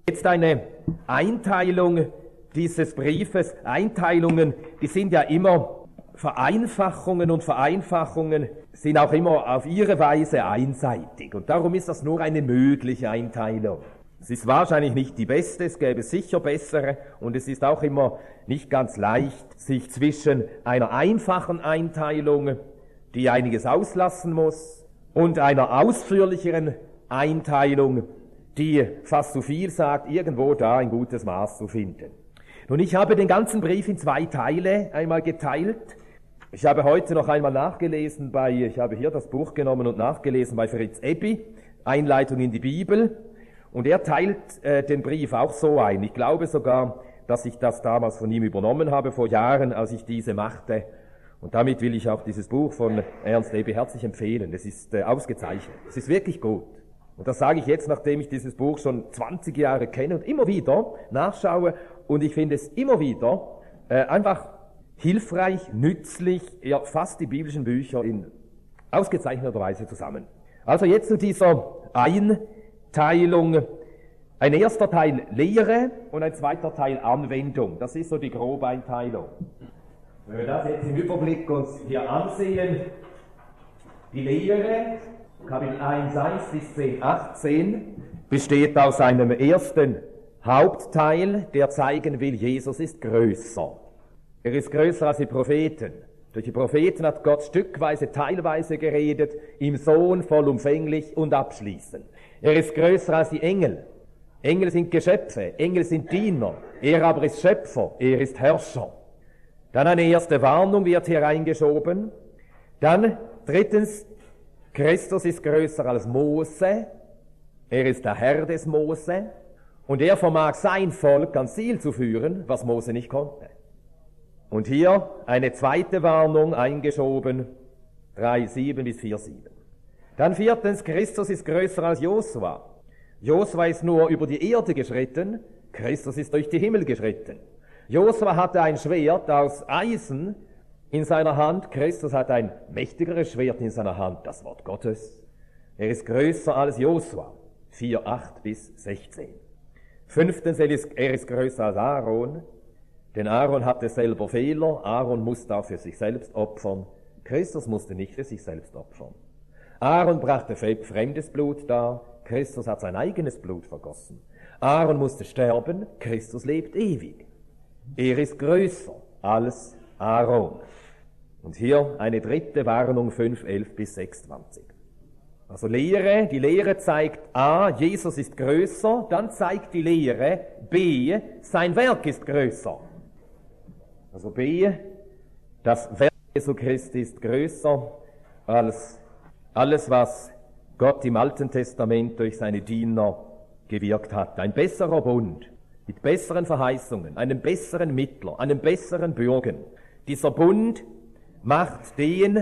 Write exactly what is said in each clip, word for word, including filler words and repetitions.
Jetzt eine Einteilung dieses Briefes. Einteilungen, die sind ja immer Vereinfachungen, und Vereinfachungen sind auch immer auf ihre Weise einseitig. Und darum ist das nur eine mögliche Einteilung. Es ist wahrscheinlich nicht die beste, es gäbe sicher bessere, und es ist auch immer nicht ganz leicht, sich zwischen einer einfachen Einteilung, die einiges auslassen muss, und einer ausführlicheren Einteilung, die fast so viel sagt, irgendwo da ein gutes Maß zu finden. Nun, ich habe den ganzen Brief in zwei Teile einmal geteilt. Ich habe heute noch einmal nachgelesen bei, ich habe hier das Buch genommen und nachgelesen bei Fritz Ebbi, Einleitung in die Bibel, und er teilt äh, den Brief auch so ein. Ich glaube sogar, dass ich das damals von ihm übernommen habe, vor Jahren, als ich diese machte. Und damit will ich auch dieses Buch von Ernst Ebbi herzlich empfehlen. Es ist äh, ausgezeichnet. Es ist wirklich gut. Und das sage ich jetzt, nachdem ich dieses Buch schon zwanzig Jahre kenne und immer wieder nachschaue. Und ich finde es immer wieder äh, einfach hilfreich, nützlich, ja fast die biblischen Bücher in ausgezeichneter Weise zusammen. Also jetzt zu dieser Einteilung. Ein erster Teil Lehre und ein zweiter Teil Anwendung. Das ist so die grobe Einteilung. Wenn wir das jetzt im Überblick uns hier ansehen, die Lehre, Kapitel eins, eins bis zehn, achtzehn, besteht aus einem ersten Hauptteil, der zeigen will, Jesus ist größer. Er ist größer als die Propheten. Durch die Propheten hat Gott stückweise, teilweise geredet, im Sohn vollumfänglich und abschließend. Er ist größer als die Engel. Engel sind Geschöpfe, Engel sind Diener, er aber ist Schöpfer, er ist Herrscher. Dann eine erste Warnung wird hier reingeschoben. Dann drittens, Christus ist größer als Mose, er ist der Herr des Mose und er vermag sein Volk ans Ziel zu führen, was Mose nicht konnte. Und hier eine zweite Warnung eingeschoben, drei sieben bis vier sieben. Dann viertens, Christus ist größer als Josua. Josua ist nur über die Erde geschritten, Christus ist durch die Himmel geschritten. Josua hatte ein Schwert aus Eisen in seiner Hand, Christus hat ein mächtigeres Schwert in seiner Hand, das Wort Gottes. Er ist größer als Josua, vier acht bis sechzehn. Fünftens, er ist, er ist größer als Aaron, denn Aaron hatte selber Fehler, Aaron musste auch für sich selbst opfern, Christus musste nicht für sich selbst opfern. Aaron brachte fremdes Blut dar, Christus hat sein eigenes Blut vergossen. Aaron musste sterben, Christus lebt ewig. Er ist größer als Aaron. Und hier eine dritte Warnung, fünf elf bis sechsundzwanzig. Also Lehre, die Lehre zeigt A, Jesus ist größer, dann zeigt die Lehre B, sein Werk ist größer. Also B, das Werk Jesu Christi ist größer als alles, was Gott im Alten Testament durch seine Diener gewirkt hat. Ein besserer Bund mit besseren Verheißungen, einem besseren Mittler, einem besseren Bürgen. Dieser Bund macht den,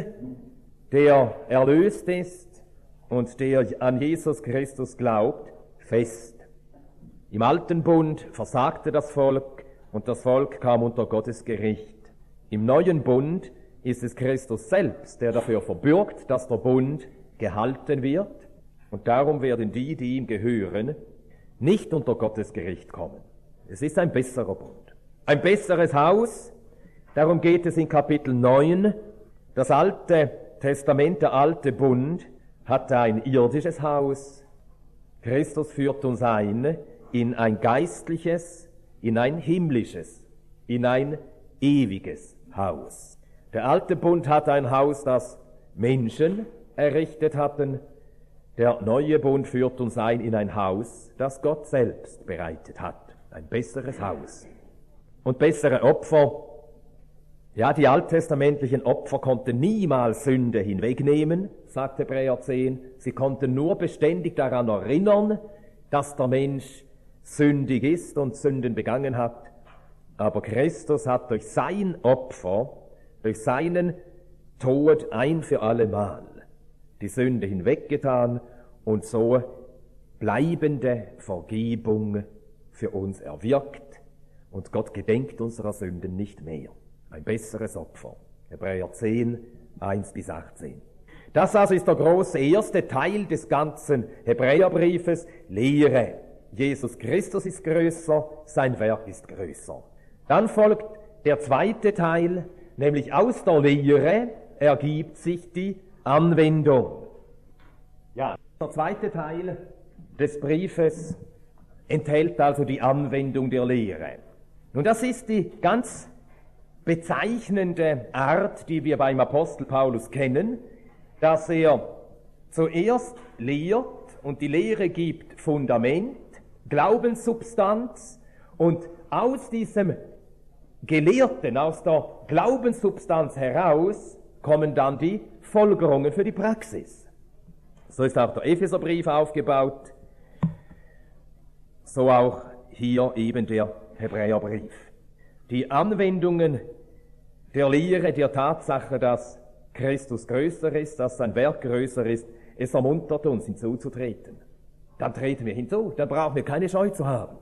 der erlöst ist und der an Jesus Christus glaubt, fest. Im alten Bund versagte das Volk und das Volk kam unter Gottes Gericht. Im neuen Bund ist es Christus selbst, der dafür verbürgt, dass der Bund gehalten wird, und darum werden die, die ihm gehören, nicht unter Gottes Gericht kommen. Es ist ein besserer Bund. Ein besseres Haus, darum geht es in Kapitel neun. Das Alte Testament, der alte Bund, hatte ein irdisches Haus. Christus führt uns ein in ein geistliches, in ein himmlisches, in ein ewiges Haus. Der alte Bund hatte ein Haus, das Menschen errichtet hatten. Der neue Bund führt uns ein in ein Haus, das Gott selbst bereitet hat. Ein besseres Haus. Und bessere Opfer. Ja, die alttestamentlichen Opfer konnten niemals Sünde hinwegnehmen, sagt Hebräer zehn. Sie konnten nur beständig daran erinnern, dass der Mensch sündig ist und Sünden begangen hat. Aber Christus hat durch sein Opfer, durch seinen Tod ein für alle Mal die Sünde hinweggetan und so bleibende Vergebung für uns erwirkt, und Gott gedenkt unserer Sünden nicht mehr. Ein besseres Opfer. Hebräer zehn, eins bis achtzehn. Das also ist der große erste Teil des ganzen Hebräerbriefes, Lehre. Jesus Christus ist größer, sein Werk ist größer. Dann folgt der zweite Teil, nämlich aus der Lehre ergibt sich die Anwendung. Ja, der zweite Teil des Briefes enthält also die Anwendung der Lehre. Nun, das ist die ganz bezeichnende Art, die wir beim Apostel Paulus kennen, dass er zuerst lehrt und die Lehre gibt Fundament, Glaubenssubstanz und aus diesem Gelehrten, aus der Glaubenssubstanz heraus kommen dann die Folgerungen für die Praxis. So ist auch der Epheserbrief aufgebaut, so auch hier eben der Hebräerbrief. Die Anwendungen der Lehre, der Tatsache, dass Christus größer ist, dass sein Werk größer ist, es ermuntert uns hinzuzutreten. Dann treten wir hinzu, dann brauchen wir keine Scheu zu haben.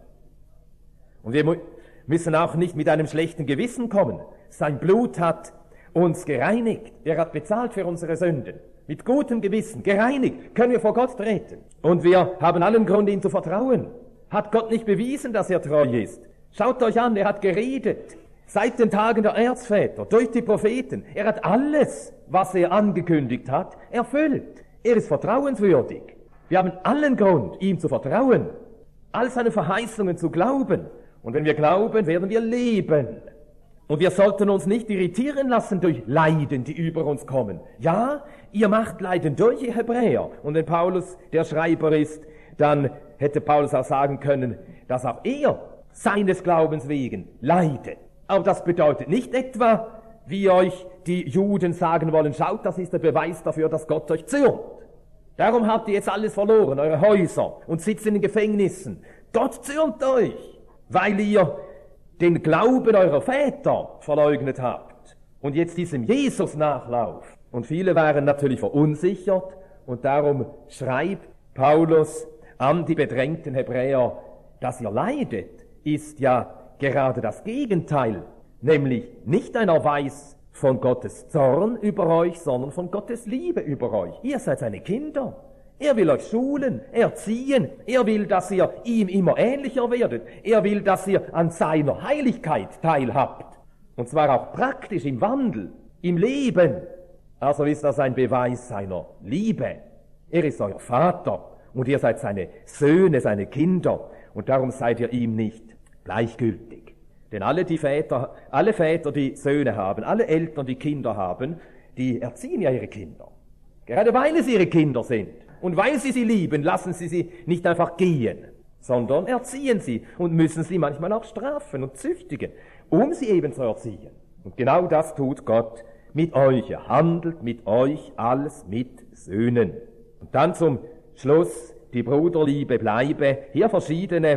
Und wir mu- müssen auch nicht mit einem schlechten Gewissen kommen. Sein Blut hat uns gereinigt, er hat bezahlt für unsere Sünden. Mit gutem Gewissen, gereinigt, können wir vor Gott treten. Und wir haben allen Grund, ihm zu vertrauen. Hat Gott nicht bewiesen, dass er treu ist? Schaut euch an, er hat geredet. Seit den Tagen der Erzväter, durch die Propheten. Er hat alles, was er angekündigt hat, erfüllt. Er ist vertrauenswürdig. Wir haben allen Grund, ihm zu vertrauen, all seine Verheißungen zu glauben. Und wenn wir glauben, werden wir leben. Und wir sollten uns nicht irritieren lassen durch Leiden, die über uns kommen. Ja, ihr macht Leiden durch, ihr Hebräer. Und wenn Paulus der Schreiber ist, dann hätte Paulus auch sagen können, dass auch er seines Glaubens wegen leidet. Aber das bedeutet nicht etwa, wie euch die Juden sagen wollen, schaut, das ist der Beweis dafür, dass Gott euch zürnt. Darum habt ihr jetzt alles verloren, eure Häuser, und sitzt in den Gefängnissen. Gott zürnt euch, weil ihr den Glauben eurer Väter verleugnet habt und jetzt diesem Jesus nachlauft. Und viele waren natürlich verunsichert und darum schreibt Paulus an die bedrängten Hebräer, dass ihr leidet, ist ja gerade das Gegenteil, nämlich nicht ein Erweis von Gottes Zorn über euch, sondern von Gottes Liebe über euch. Ihr seid seine Kinder. Er will euch schulen, erziehen. Er will, dass ihr ihm immer ähnlicher werdet. Er will, dass ihr an seiner Heiligkeit teilhabt. Und zwar auch praktisch im Wandel, im Leben. Also ist das ein Beweis seiner Liebe. Er ist euer Vater und ihr seid seine Söhne, seine Kinder. Und darum seid ihr ihm nicht gleichgültig. Denn alle die Väter, alle Väter, die Söhne haben, alle Eltern, die Kinder haben, die erziehen ja ihre Kinder. Gerade weil es ihre Kinder sind. Und weil sie sie lieben, lassen sie sie nicht einfach gehen, sondern erziehen sie und müssen sie manchmal auch strafen und züchtigen, um sie eben zu erziehen. Und genau das tut Gott mit euch. Er handelt mit euch alles mit Söhnen. Und dann zum Schluss die Bruderliebe bleibe. Hier verschiedene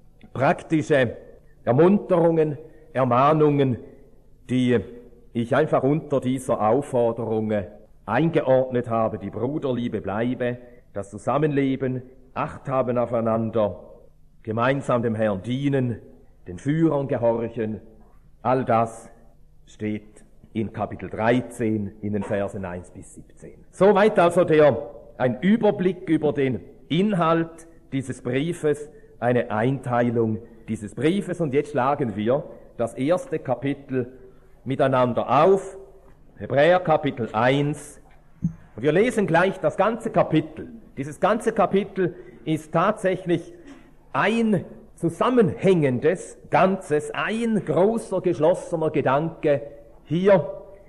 praktische Ermunterungen, Ermahnungen, die ich einfach unter dieser Aufforderung eingeordnet habe. Die Bruderliebe bleibe, das Zusammenleben, Acht haben aufeinander, gemeinsam dem Herrn dienen, den Führern gehorchen. All das steht in Kapitel dreizehn in den Versen eins bis siebzehn. Soweit also der, ein Überblick über den Inhalt dieses Briefes, eine Einteilung dieses Briefes. Und jetzt schlagen wir das erste Kapitel miteinander auf, Hebräer Kapitel eins. Und wir lesen gleich das ganze Kapitel. Dieses ganze Kapitel ist tatsächlich ein zusammenhängendes Ganzes, ein großer geschlossener Gedanke. Hier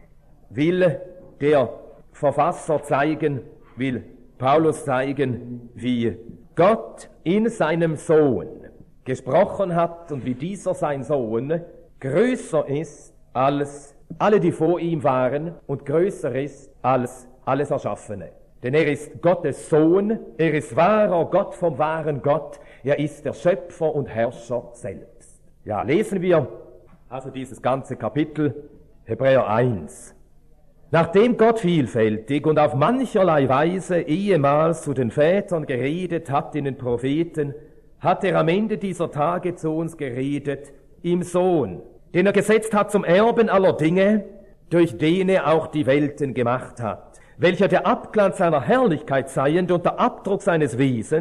will der Verfasser zeigen, will Paulus zeigen, wie Gott in seinem Sohn gesprochen hat und wie dieser sein Sohn größer ist als alle, die vor ihm waren, und größer ist als alles Erschaffene. Denn er ist Gottes Sohn, er ist wahrer Gott vom wahren Gott, er ist der Schöpfer und Herrscher selbst. Ja, lesen wir also dieses ganze Kapitel, Hebräer eins. Nachdem Gott vielfältig und auf mancherlei Weise ehemals zu den Vätern geredet hat in den Propheten, hat er am Ende dieser Tage zu uns geredet im Sohn, den er gesetzt hat zum Erben aller Dinge, durch den er auch die Welten gemacht hat, welcher der Abglanz seiner Herrlichkeit seiend und der Abdruck seines Wesens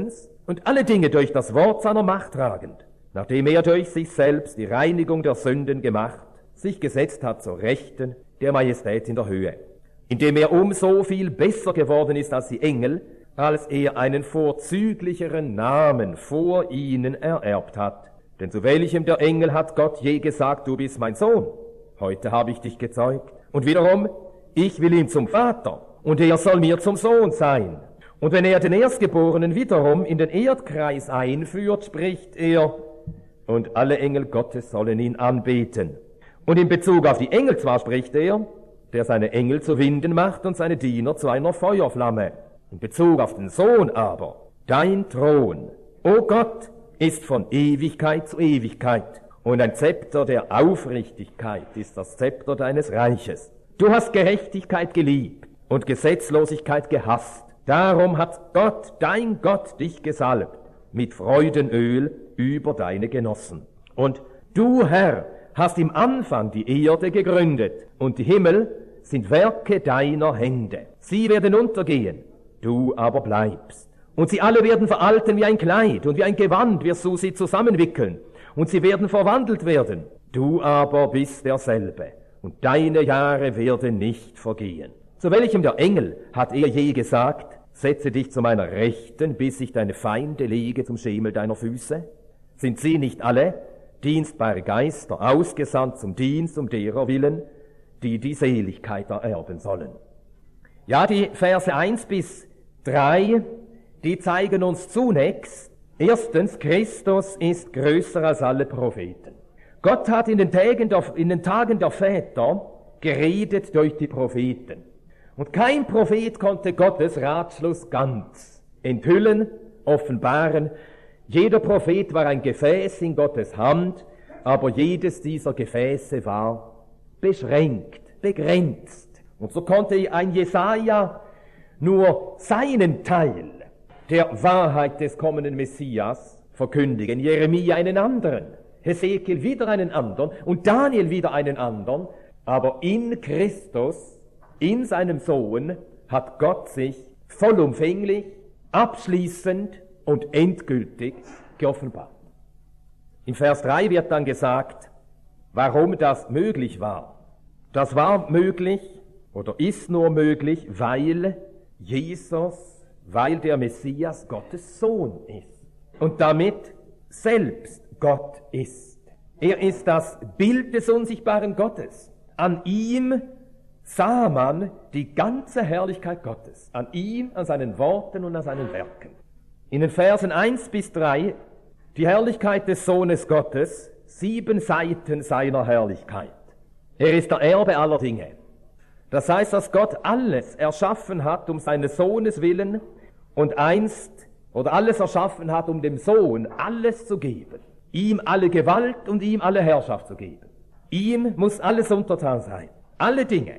und alle Dinge durch das Wort seiner Macht tragend, nachdem er durch sich selbst die Reinigung der Sünden gemacht, sich gesetzt hat zur Rechten der Majestät in der Höhe, indem er umso viel besser geworden ist als die Engel, als er einen vorzüglicheren Namen vor ihnen ererbt hat. Denn zu welchem der Engel hat Gott je gesagt, du bist mein Sohn? Heute habe ich dich gezeugt. Und wiederum, ich will ihm zum Vater, und er soll mir zum Sohn sein. Und wenn er den Erstgeborenen wiederum in den Erdkreis einführt, spricht er, und alle Engel Gottes sollen ihn anbeten. Und in Bezug auf die Engel zwar spricht er, der seine Engel zu Winden macht und seine Diener zu einer Feuerflamme. In Bezug auf den Sohn aber, dein Thron, o Gott, ist von Ewigkeit zu Ewigkeit, und ein Zepter der Aufrichtigkeit ist das Zepter deines Reiches. Du hast Gerechtigkeit geliebt und Gesetzlosigkeit gehasst. Darum hat Gott, dein Gott, dich gesalbt mit Freudenöl über deine Genossen. Und du, Herr, hast im Anfang die Erde gegründet, und die Himmel sind Werke deiner Hände. Sie werden untergehen, du aber bleibst. Und sie alle werden veralten wie ein Kleid, und wie ein Gewand wirst du sie zusammenwickeln, und sie werden verwandelt werden. Du aber bist derselbe, und deine Jahre werden nicht vergehen. Zu welchem der Engel hat er je gesagt, setze dich zu meiner Rechten, bis ich deine Feinde lege zum Schemel deiner Füße? Sind sie nicht alle dienstbare Geister, ausgesandt zum Dienst um derer willen, die die Seligkeit ererben sollen? Ja, die Verse eins bis drei, die zeigen uns zunächst, erstens, Christus ist größer als alle Propheten. Gott hat in den Tagen der, in den Tagen der Väter geredet durch die Propheten. Und kein Prophet konnte Gottes Ratschluss ganz enthüllen, offenbaren. Jeder Prophet war ein Gefäß in Gottes Hand, aber jedes dieser Gefäße war beschränkt, begrenzt. Und so konnte ein Jesaja nur seinen Teil der Wahrheit des kommenden Messias verkündigen, Jeremia einen anderen, Hesekiel wieder einen anderen und Daniel wieder einen anderen, aber in Christus, in seinem Sohn, hat Gott sich vollumfänglich, abschließend und endgültig geoffenbart. In Vers drei wird dann gesagt, warum das möglich war. Das war möglich oder ist nur möglich, weil Jesus, weil der Messias Gottes Sohn ist und damit selbst Gott ist. Er ist das Bild des unsichtbaren Gottes. An ihm sah man die ganze Herrlichkeit Gottes, an ihm, an seinen Worten und an seinen Werken. In den Versen eins bis drei die Herrlichkeit des Sohnes Gottes, sieben Seiten seiner Herrlichkeit. Er ist der Erbe aller Dinge. Das heißt, dass Gott alles erschaffen hat um seines Sohnes willen und einst oder alles erschaffen hat, um dem Sohn alles zu geben. Ihm alle Gewalt und ihm alle Herrschaft zu geben. Ihm muss alles untertan sein. Alle Dinge.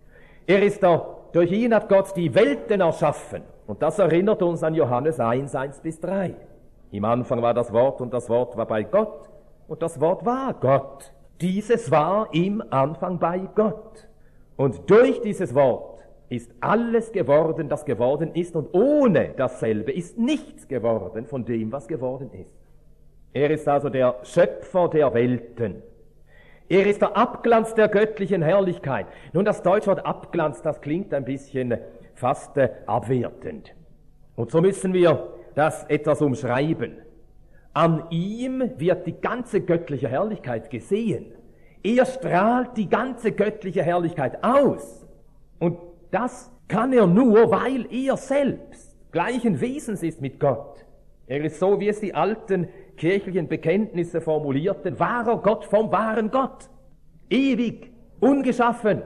Er ist der, durch ihn hat Gott die Welten erschaffen. Und das erinnert uns an Johannes eins, eins bis drei. Im Anfang war das Wort und das Wort war bei Gott und das Wort war Gott. Dieses war im Anfang bei Gott. Und durch dieses Wort ist alles geworden, das geworden ist, und ohne dasselbe ist nichts geworden von dem, was geworden ist. Er ist also der Schöpfer der Welten. Er ist der Abglanz der göttlichen Herrlichkeit. Nun, das Deutschwort Abglanz, das klingt ein bisschen fast äh, abwertend. Und so müssen wir das etwas umschreiben. An ihm wird die ganze göttliche Herrlichkeit gesehen. Er strahlt die ganze göttliche Herrlichkeit aus. Und das kann er nur, weil er selbst gleichen Wesens ist mit Gott. Er ist so, wie es die alten kirchlichen Bekenntnisse formulierten, wahrer Gott vom wahren Gott. Ewig, ungeschaffen.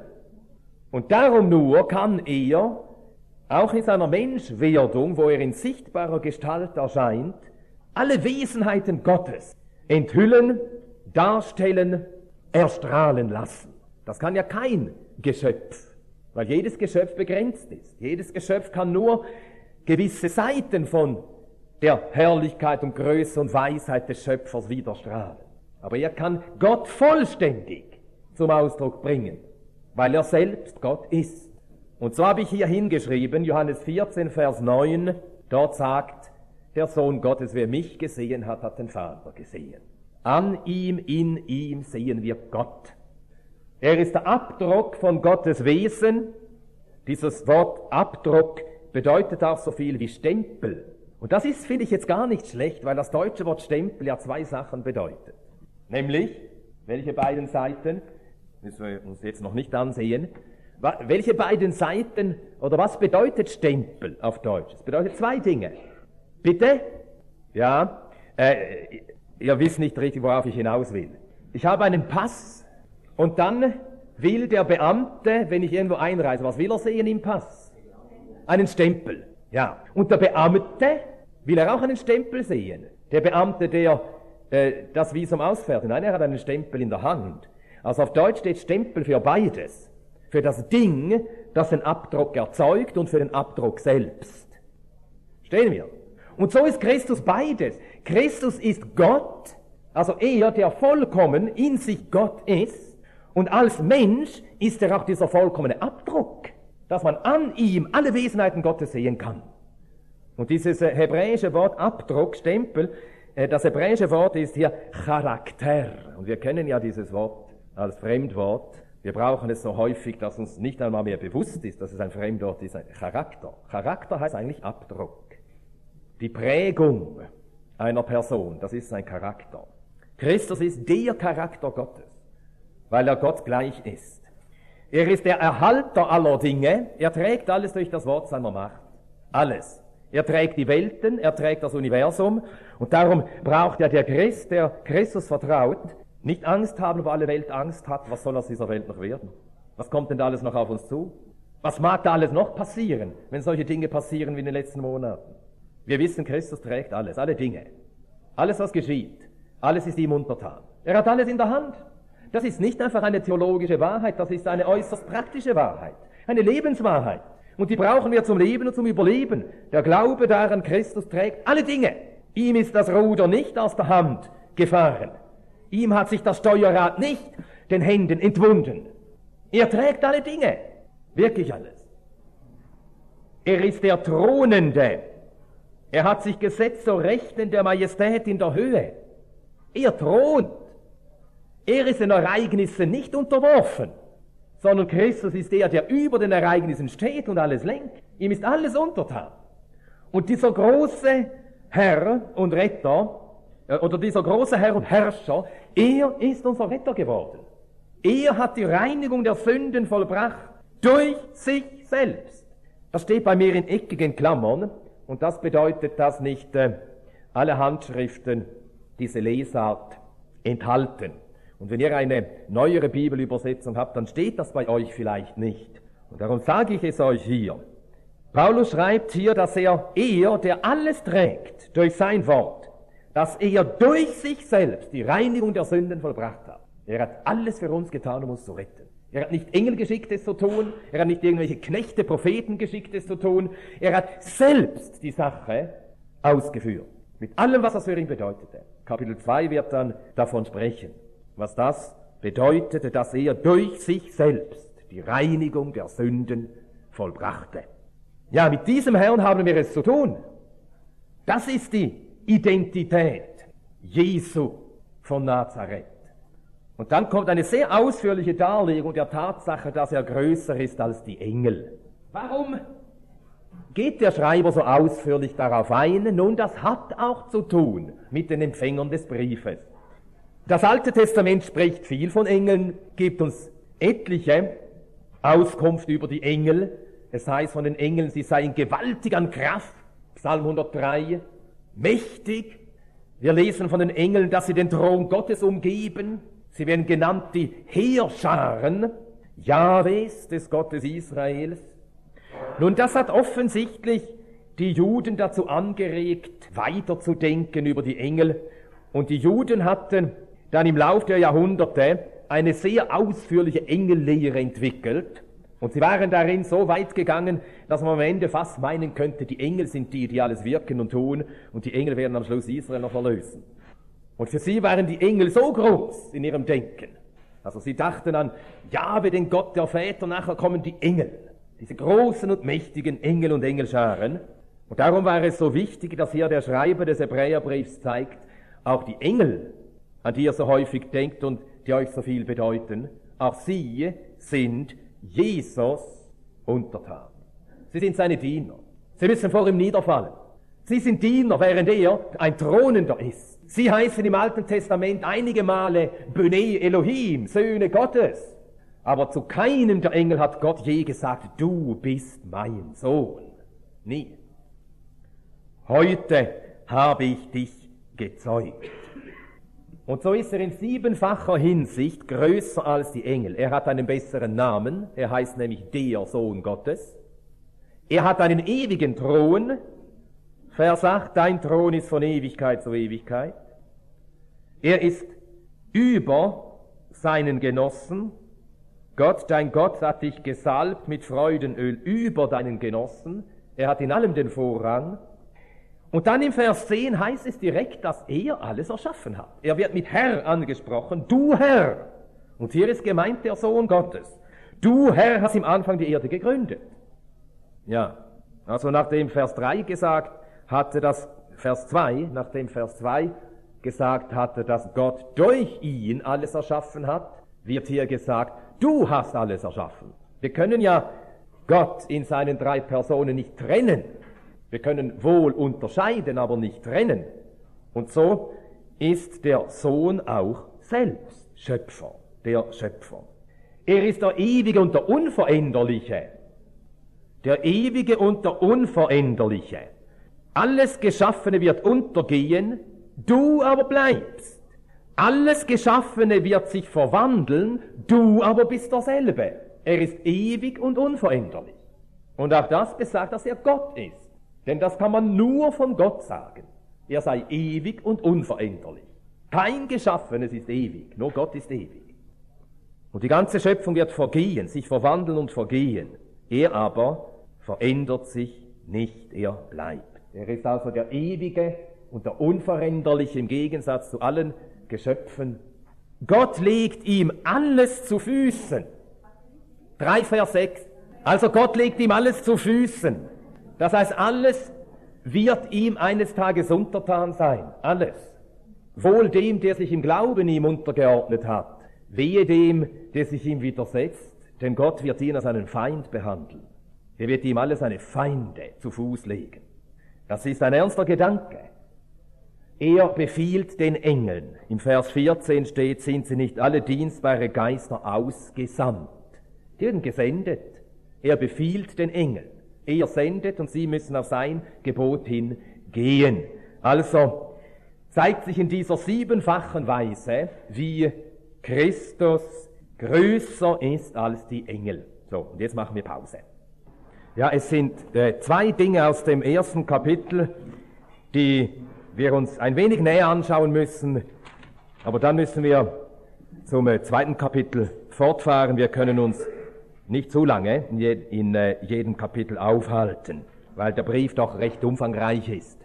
Und darum nur kann er, auch in seiner Menschwerdung, wo er in sichtbarer Gestalt erscheint, alle Wesenheiten Gottes enthüllen, darstellen, erstrahlen lassen. Das kann ja kein Geschöpf, weil jedes Geschöpf begrenzt ist. Jedes Geschöpf kann nur gewisse Seiten von der Herrlichkeit und Größe und Weisheit des Schöpfers widerstrahlen. Aber er kann Gott vollständig zum Ausdruck bringen, weil er selbst Gott ist. Und so habe ich hier hingeschrieben, Johannes vierzehn, Vers neun, dort sagt der Sohn Gottes. Wer mich gesehen hat, hat den Vater gesehen. An ihm, in ihm sehen wir Gott. Er ist der Abdruck von Gottes Wesen. Dieses Wort Abdruck bedeutet auch so viel wie Stempel. Und das ist, finde ich, jetzt gar nicht schlecht, weil das deutsche Wort Stempel ja zwei Sachen bedeutet. Nämlich, welche beiden Seiten, müssen wir uns jetzt noch nicht ansehen, welche beiden Seiten, oder was bedeutet Stempel auf Deutsch? Es bedeutet zwei Dinge. Bitte? Ja, äh, ihr wisst nicht richtig, worauf ich hinaus will. Ich habe einen Pass und dann will der Beamte, wenn ich irgendwo einreise, was will er sehen im Pass? Einen Stempel. Ja. Und der Beamte will er auch einen Stempel sehen. Der Beamte, der äh, das Visum ausfertigt, nein, er hat einen Stempel in der Hand. Also auf Deutsch steht Stempel für beides. Für das Ding, das den Abdruck erzeugt, und für den Abdruck selbst. Stehen wir? Und so ist Christus beides. Christus ist Gott, also er, der vollkommen in sich Gott ist, und als Mensch ist er auch dieser vollkommene Abdruck, dass man an ihm alle Wesenheiten Gottes sehen kann. Und dieses äh, hebräische Wort Abdruck, Stempel, äh, das hebräische Wort ist hier Charakter. Und wir kennen ja dieses Wort als Fremdwort. Wir brauchen es so häufig, dass uns nicht einmal mehr bewusst ist, dass es ein Fremdwort ist, ein Charakter. Charakter heißt eigentlich Abdruck. Die Prägung einer Person, das ist sein Charakter. Christus ist der Charakter Gottes, weil er Gott gleich ist. Er ist der Erhalter aller Dinge, er trägt alles durch das Wort seiner Macht. Alles. Er trägt die Welten, er trägt das Universum, und darum braucht ja der Christ, der Christus vertraut, nicht Angst haben, wo alle Welt Angst hat. Was soll aus dieser Welt noch werden? Was kommt denn da alles noch auf uns zu? Was mag da alles noch passieren, wenn solche Dinge passieren wie in den letzten Monaten? Wir wissen, Christus trägt alles, alle Dinge. Alles, was geschieht, alles ist ihm untertan. Er hat alles in der Hand. Das ist nicht einfach eine theologische Wahrheit, das ist eine äußerst praktische Wahrheit, eine Lebenswahrheit. Und die brauchen wir zum Leben und zum Überleben. Der Glaube daran, Christus trägt alle Dinge. Ihm ist das Ruder nicht aus der Hand gefahren. Ihm hat sich das Steuerrad nicht den Händen entwunden. Er trägt alle Dinge, wirklich alles. Er ist der Thronende. Er hat sich gesetzt zur Rechten der Majestät in der Höhe. Er thront. Er ist den Ereignissen nicht unterworfen, sondern Christus ist der, der über den Ereignissen steht und alles lenkt. Ihm ist alles untertan. Und dieser große Herr und Retter, oder dieser große Herr und Herrscher, er ist unser Retter geworden. Er hat die Reinigung der Sünden vollbracht durch sich selbst. Das steht bei mir in eckigen Klammern, und das bedeutet, dass nicht äh, alle Handschriften diese Lesart enthalten. Und wenn ihr eine neuere Bibelübersetzung habt, dann steht das bei euch vielleicht nicht. Und darum sage ich es euch hier. Paulus schreibt hier, dass er, er, der alles trägt durch sein Wort, dass er durch sich selbst die Reinigung der Sünden vollbracht hat. Er hat alles für uns getan, um uns zu retten. Er hat nicht Engel geschickt, es zu tun. Er hat nicht irgendwelche Knechte, Propheten geschickt, es zu tun. Er hat selbst die Sache ausgeführt. Mit allem, was das für ihn bedeutete. Kapitel zwei wird dann davon sprechen, was das bedeutete, dass er durch sich selbst die Reinigung der Sünden vollbrachte. Ja, mit diesem Herrn haben wir es zu tun. Das ist die Identität Jesu von Nazareth. Und dann kommt eine sehr ausführliche Darlegung der Tatsache, dass er größer ist als die Engel. Warum geht der Schreiber so ausführlich darauf ein? Nun, das hat auch zu tun mit den Empfängern des Briefes. Das Alte Testament spricht viel von Engeln, gibt uns etliche Auskunft über die Engel. Es heißt von den Engeln, sie seien gewaltig an Kraft, Psalm hundertdrei, mächtig. Wir lesen von den Engeln, dass sie den Thron Gottes umgeben. Sie werden genannt die Heerscharen Jahwes, des Gottes Israels. Nun, das hat offensichtlich die Juden dazu angeregt, weiterzudenken über die Engel. Und die Juden hatten dann im Lauf der Jahrhunderte eine sehr ausführliche Engellehre entwickelt. Und sie waren darin so weit gegangen, dass man am Ende fast meinen könnte, die Engel sind die, die alles wirken und tun, und die Engel werden am Schluss Israel noch erlösen. Und für sie waren die Engel so groß in ihrem Denken. Also sie dachten an Jahwe, den Gott der Väter, nachher kommen die Engel, diese großen und mächtigen Engel und Engelscharen. Und darum war es so wichtig, dass hier der Schreiber des Hebräerbriefs zeigt, auch die Engel, an die ihr so häufig denkt und die euch so viel bedeuten, auch sie sind Jesus untertan. Sie sind seine Diener. Sie müssen vor ihm niederfallen. Sie sind Diener, während er ein Thronender ist. Sie heißen im Alten Testament einige Male Bnei Elohim, Söhne Gottes. Aber zu keinem der Engel hat Gott je gesagt, du bist mein Sohn. Nie. Heute habe ich dich gezeugt. Und so ist er in siebenfacher Hinsicht größer als die Engel. Er hat einen besseren Namen, er heißt nämlich der Sohn Gottes. Er hat einen ewigen Thron. Vers acht, dein Thron ist von Ewigkeit zu Ewigkeit. Er ist über seinen Genossen. Gott, dein Gott, hat dich gesalbt mit Freudenöl über deinen Genossen. Er hat in allem den Vorrang. Und dann im Vers zehn heißt es direkt, dass er alles erschaffen hat. Er wird mit Herr angesprochen, du Herr. Und hier ist gemeint der Sohn Gottes. Du Herr hast im Anfang die Erde gegründet. Ja, also nachdem Vers drei gesagt hatte, dass Vers zwei, nachdem Vers zwei gesagt hatte, dass Gott durch ihn alles erschaffen hat, wird hier gesagt, du hast alles erschaffen. Wir können ja Gott in seinen drei Personen nicht trennen. Wir können wohl unterscheiden, aber nicht trennen. Und so ist der Sohn auch selbst Schöpfer, der Schöpfer. Er ist der Ewige und der Unveränderliche. Der Ewige und der Unveränderliche. Alles Geschaffene wird untergehen, du aber bleibst. Alles Geschaffene wird sich verwandeln, du aber bist derselbe. Er ist ewig und unveränderlich. Und auch das besagt, dass er Gott ist. Denn das kann man nur von Gott sagen. Er sei ewig und unveränderlich. Kein Geschaffenes ist ewig, nur Gott ist ewig. Und die ganze Schöpfung wird vergehen, sich verwandeln und vergehen. Er aber verändert sich nicht, er bleibt. Er ist also der Ewige und der Unveränderliche im Gegensatz zu allen Geschöpfen. Gott legt ihm alles zu Füßen. drei Vers sechs. Also Gott legt ihm alles zu Füßen. Das heißt, alles wird ihm eines Tages untertan sein. Alles. Wohl dem, der sich im Glauben ihm untergeordnet hat. Wehe dem, der sich ihm widersetzt. Denn Gott wird ihn als einen Feind behandeln. Er wird ihm alle seine Feinde zu Fuß legen. Das ist ein ernster Gedanke. Er befiehlt den Engeln. Im Vers vierzehn steht, sind sie nicht alle dienstbare Geister ausgesandt. Die werden gesendet. Er befiehlt den Engeln. Er sendet und sie müssen auf sein Gebot hin gehen. Also zeigt sich in dieser siebenfachen Weise, wie Christus größer ist als die Engel. So, und jetzt machen wir Pause. Ja, es sind äh, zwei Dinge aus dem ersten Kapitel, die wir uns ein wenig näher anschauen müssen, aber dann müssen wir zum äh, zweiten Kapitel fortfahren. Wir können uns nicht zu lange in, je, in äh, jedem Kapitel aufhalten, weil der Brief doch recht umfangreich ist.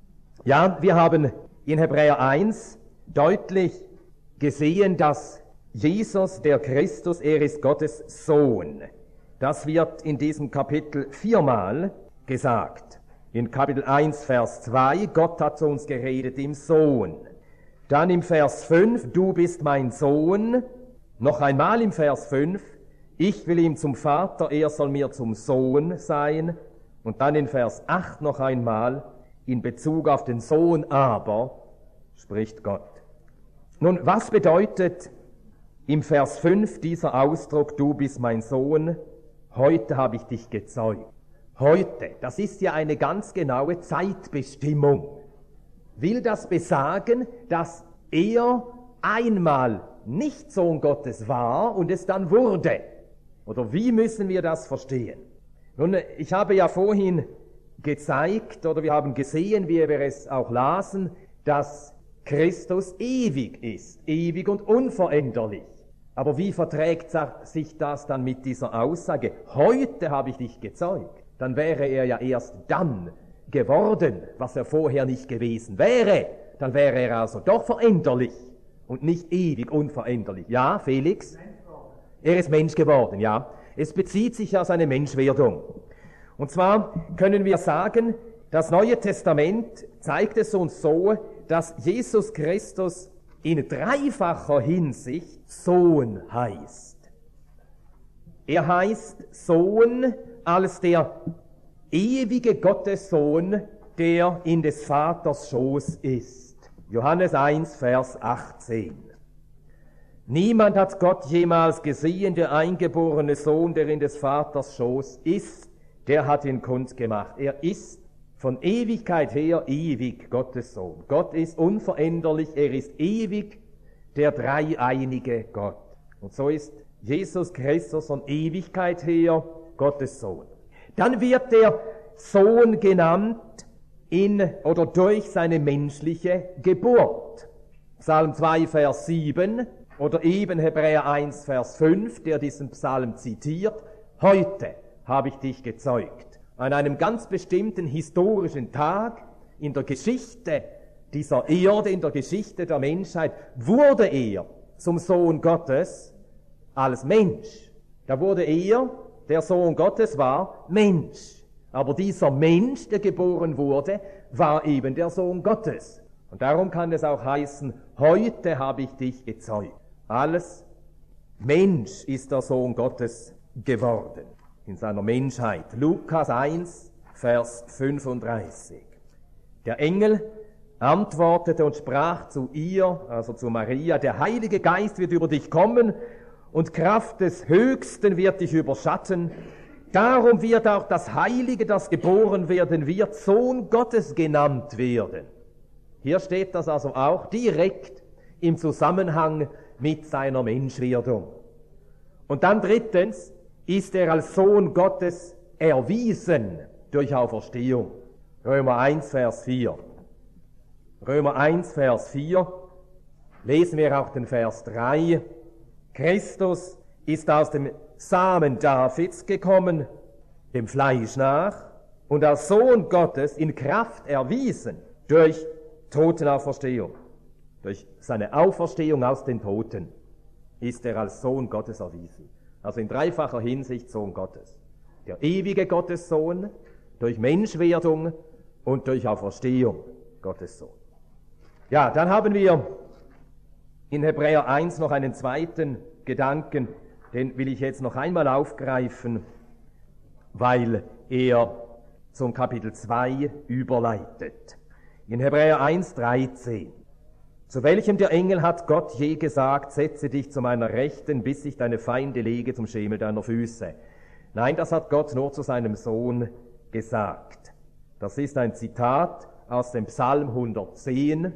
Ja, wir haben in Hebräer eins deutlich gesehen, dass Jesus, der Christus, er ist Gottes Sohn. Das wird in diesem Kapitel viermal gesagt. In Kapitel eins, Vers zwei, Gott hat zu uns geredet im Sohn. Dann im Vers fünf, du bist mein Sohn. Noch einmal im Vers fünf, ich will ihm zum Vater, er soll mir zum Sohn sein. Und dann in Vers acht noch einmal, in Bezug auf den Sohn aber, spricht Gott. Nun, was bedeutet im Vers fünf dieser Ausdruck, du bist mein Sohn, heute habe ich dich gezeugt? Heute, das ist ja eine ganz genaue Zeitbestimmung. Will das besagen, dass er einmal nicht Sohn Gottes war und es dann wurde? Oder wie müssen wir das verstehen? Nun, ich habe ja vorhin gezeigt, oder wir haben gesehen, wie wir es auch lasen, dass Christus ewig ist, ewig und unveränderlich. Aber wie verträgt sich das dann mit dieser Aussage, heute habe ich dich gezeugt? Dann wäre er ja erst dann geworden, was er vorher nicht gewesen wäre. Dann wäre er also doch veränderlich und nicht ewig unveränderlich. Ja, Felix? Er ist Mensch geworden, ja. Es bezieht sich auf seine Menschwerdung. Und zwar können wir sagen, Das Neue Testament zeigt es uns so, dass Jesus Christus in dreifacher Hinsicht Sohn heißt. Er heißt Sohn als der ewige Gottessohn, der in des Vaters Schoß ist. Johannes eins, Vers achtzehn. Niemand hat Gott jemals gesehen, der eingeborene Sohn, der in des Vaters Schoß ist, der hat ihn kundgemacht. Er ist von Ewigkeit her ewig Gottes Sohn. Gott ist unveränderlich, er ist ewig der dreieinige Gott. Und so ist Jesus Christus von Ewigkeit her Gottes Sohn. Dann wird der Sohn genannt in oder durch seine menschliche Geburt. Psalm zwei, Vers sieben oder eben Hebräer eins, Vers fünf, der diesen Psalm zitiert. Heute habe ich dich gezeugt. An einem ganz bestimmten historischen Tag in der Geschichte dieser Erde, in der Geschichte der Menschheit, wurde er zum Sohn Gottes als Mensch. Da wurde er, der Sohn Gottes war Mensch. Aber dieser Mensch, der geboren wurde, war eben der Sohn Gottes. Und darum kann es auch heißen, heute habe ich dich gezeugt. Alles Mensch ist der Sohn Gottes geworden in seiner Menschheit. Lukas eins, Vers fünfunddreißig. Der Engel antwortete und sprach zu ihr, also zu Maria, der Heilige Geist wird über dich kommen und Kraft des Höchsten wird dich überschatten. Darum wird auch das Heilige, das geboren werden wird, Sohn Gottes genannt werden. Hier steht das also auch direkt im Zusammenhang mit seiner Menschwerdung. Und dann drittens ist er als Sohn Gottes erwiesen durch Auferstehung. Römer eins, Vers vier. Römer eins, Vers vier, lesen wir auch den Vers drei. Christus ist aus dem Samen Davids gekommen, dem Fleisch nach, und als Sohn Gottes in Kraft erwiesen durch Totenauferstehung. Durch seine Auferstehung aus den Toten ist er als Sohn Gottes erwiesen. Also in dreifacher Hinsicht Sohn Gottes. Der ewige Gottessohn, durch Menschwerdung und durch Auferstehung Gottes Sohn. Ja, dann haben wir in Hebräer eins noch einen zweiten Gedanken, den will ich jetzt noch einmal aufgreifen, weil er zum Kapitel zwei überleitet. In Hebräer eins, dreizehn. Zu welchem der Engel hat Gott je gesagt, setze dich zu meiner Rechten, bis ich deine Feinde lege zum Schemel deiner Füße? Nein, das hat Gott nur zu seinem Sohn gesagt. Das ist ein Zitat aus dem Psalm hundertzehn.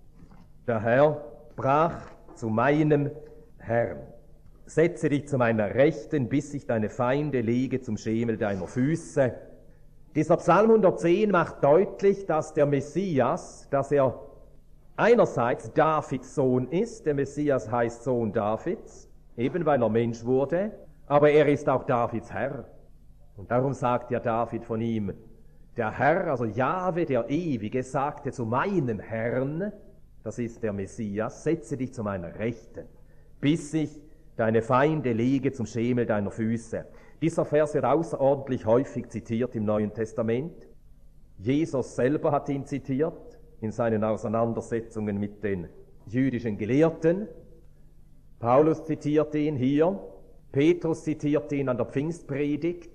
Der Herr sprach zu meinem Herrn, setze dich zu meiner Rechten, bis ich deine Feinde lege zum Schemel deiner Füße. Dieser Psalm hundertzehn macht deutlich, dass der Messias, dass er einerseits Davids Sohn ist, der Messias heißt Sohn Davids, eben weil er Mensch wurde, aber er ist auch Davids Herr. Und darum sagt ja David von ihm, der Herr, also Jahwe, der Ewige, sagte zu meinem Herrn, das ist der Messias, setze dich zu meiner Rechten, bis ich deine Feinde lege zum Schemel deiner Füße. Dieser Vers wird außerordentlich häufig zitiert im Neuen Testament. Jesus selber hat ihn zitiert in seinen Auseinandersetzungen mit den jüdischen Gelehrten. Paulus zitiert ihn hier, Petrus zitiert ihn an der Pfingstpredigt.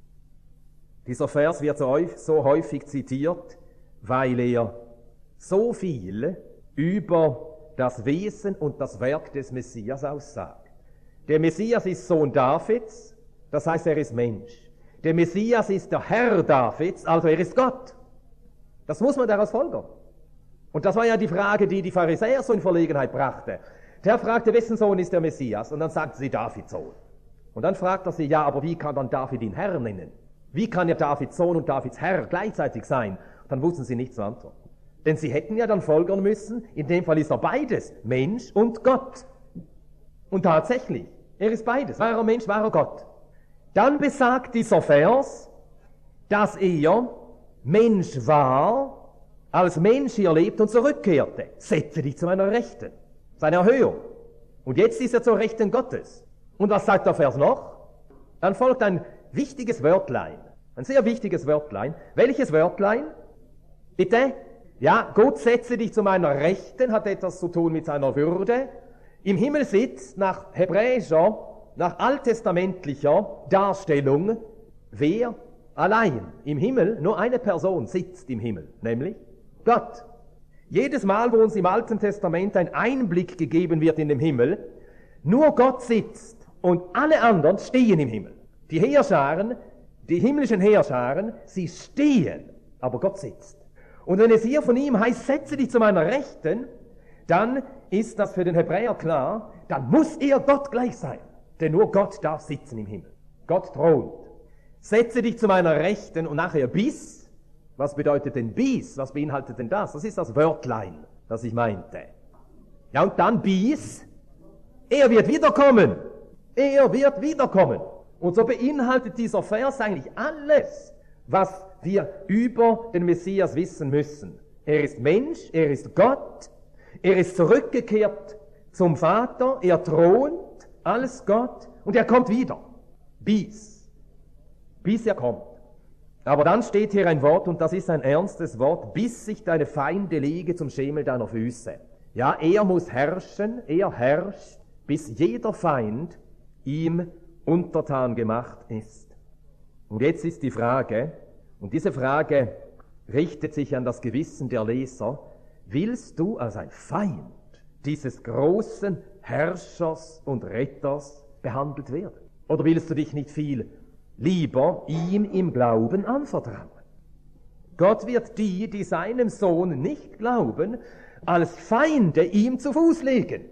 Dieser Vers wird so häufig zitiert, weil er so viel über das Wesen und das Werk des Messias aussagt. Der Messias ist Sohn Davids, das heißt, er ist Mensch. Der Messias ist der Herr Davids, also er ist Gott. Das muss man daraus folgern. Und das war ja die Frage, die die Pharisäer so in Verlegenheit brachte. Der Herr fragte, wessen Sohn ist der Messias? Und dann sagten sie, Davids Sohn. Und dann fragt er sie, ja, aber wie kann dann David ihn Herr nennen? Wie kann ja Davids Sohn und Davids Herr gleichzeitig sein? Und dann wussten sie nicht zu antworten. Denn sie hätten ja dann folgern müssen, in dem Fall ist er beides, Mensch und Gott. Und tatsächlich, er ist beides, war er Mensch, war er Gott. Dann besagt dieser Vers, dass er Mensch war, als Mensch hier lebt und zurückkehrte. Setze dich zu meiner Rechten. Seine Erhöhung. Und jetzt ist er zur Rechten Gottes. Und was sagt der Vers noch? Dann folgt ein wichtiges Wörtlein. Ein sehr wichtiges Wörtlein. Welches Wörtlein? Bitte? Ja, Gott setze dich zu meiner Rechten, hat etwas zu tun mit seiner Würde. Im Himmel sitzt nach hebräischer, nach alttestamentlicher Darstellung, wer? Allein. Im Himmel, nur eine Person sitzt im Himmel, nämlich Gott. Jedes Mal, wo uns im Alten Testament ein Einblick gegeben wird in den Himmel, nur Gott sitzt und alle anderen stehen im Himmel. Die Heerscharen, die himmlischen Heerscharen, sie stehen, aber Gott sitzt. Und wenn es hier von ihm heißt, setze dich zu meiner Rechten, dann ist das für den Hebräer klar, dann muss er Gott gleich sein. Denn nur Gott darf sitzen im Himmel. Gott thront. Setze dich zu meiner Rechten und nachher bis. Was bedeutet denn bis? Was beinhaltet denn das? Das ist das Wörtlein, das ich meinte. Ja, und dann bis. Er wird wiederkommen. Er wird wiederkommen. Und so beinhaltet dieser Vers eigentlich alles, was wir über den Messias wissen müssen. Er ist Mensch, er ist Gott, er ist zurückgekehrt zum Vater, er thront, alles Gott, und er kommt wieder. Bis. Bis er kommt. Aber dann steht hier ein Wort, und das ist ein ernstes Wort, bis sich deine Feinde lege zum Schemel deiner Füße. Ja, er muss herrschen, er herrscht, bis jeder Feind ihm untertan gemacht ist. Und jetzt ist die Frage, und diese Frage richtet sich an das Gewissen der Leser, willst du als ein Feind dieses großen Herrschers und Retters behandelt werden? Oder willst du dich nicht viel lieber ihm im Glauben anvertrauen? Gott wird die, die seinem Sohn nicht glauben, als Feinde ihm zu Fuß legen.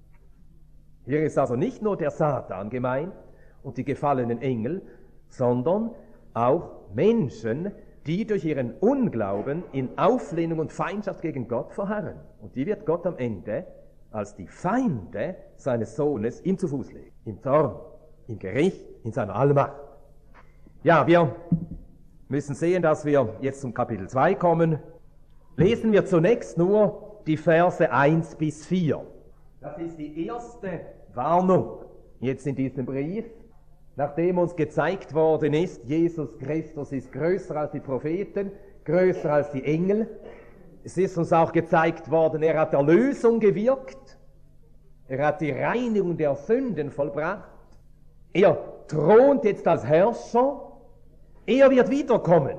Hier ist also nicht nur der Satan gemeint und die gefallenen Engel, sondern auch Menschen, die durch ihren Unglauben in Auflehnung und Feindschaft gegen Gott verharren. Und die wird Gott am Ende als die Feinde seines Sohnes ihm zu Fuß legen. Im Zorn, im Gericht, in seiner Allmacht. Ja, wir müssen sehen, dass wir jetzt zum Kapitel zwei kommen. Lesen wir zunächst nur die Verse eins bis vier. Das ist die erste Warnung jetzt in diesem Brief. Nachdem uns gezeigt worden ist, Jesus Christus ist größer als die Propheten, größer als die Engel. Es ist uns auch gezeigt worden, er hat Erlösung gewirkt. Er hat die Reinigung der Sünden vollbracht. Er thront jetzt als Herrscher. Er wird wiederkommen.